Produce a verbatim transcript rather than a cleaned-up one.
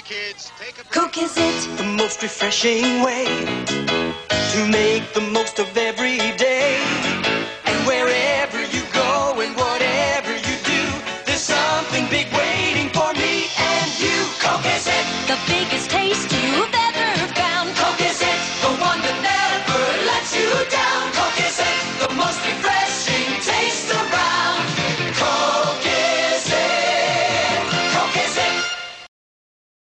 kids, take a break. Coke is it, the most refreshing way to make the most of every day.